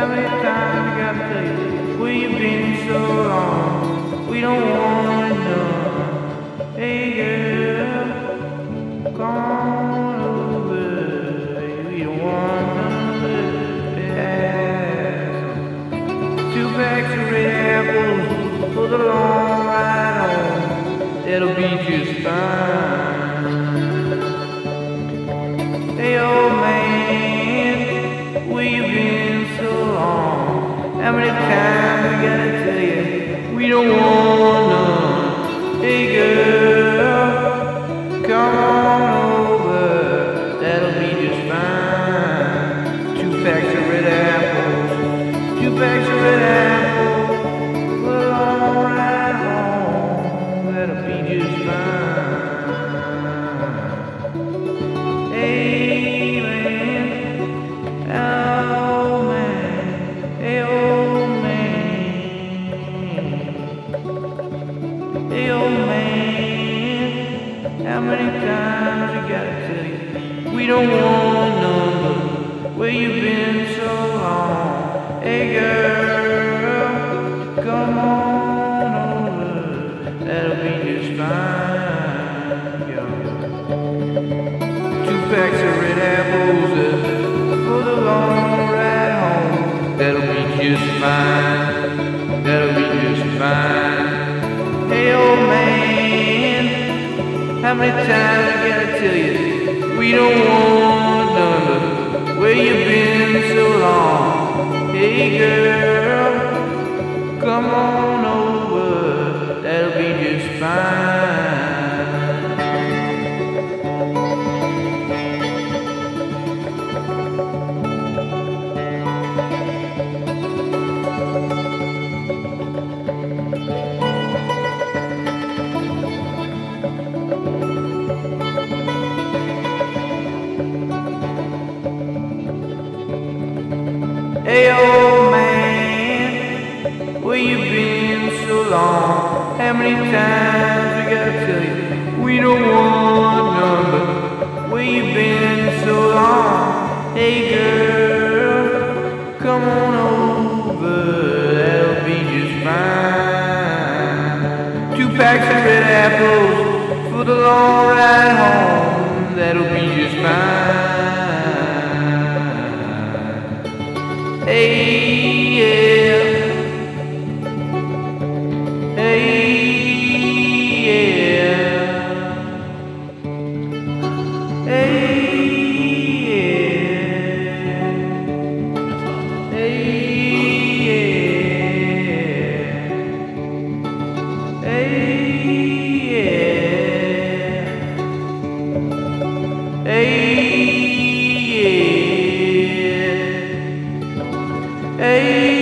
How many times I gotta tell you, where you been so long? We don't wanna know. Hey girl, come on over. We don't wanna know. Yeah. 2 packs of red apples for the long ride home. It'll be just fine. Hey old man, where you been so long? How many times I gotta tell you, we don't want none. Hey girl, come on over, that'll be just fine. 2 packs of red apples, 2 packs of red apples, for a long ride home, that'll be just fine. Hey man, oh man, hey old man, hey old man, how many times I gotta tell you, we don't want none, but where you been so long? Hey girl, come on over, that'll be just fine, yo. 2 packs of red apples for the long ride home. That'll be just fine. That'll be just fine. Hey old man, how many times I gotta tell you, we don't want none, but where you been so long? Hey girl, come on over. That'll be just fine. Hey old man, where you been so long? How many times I gotta tell you, we don't want none, but where you been so long? Hey girl, come on over, that'll be just fine. 2 packs of red apples for the long ride home, that'll be just fine. Hey, yeah. Hey, yeah. Hey, yeah. Hey, yeah. Hey, yeah. Hey, yeah. Hey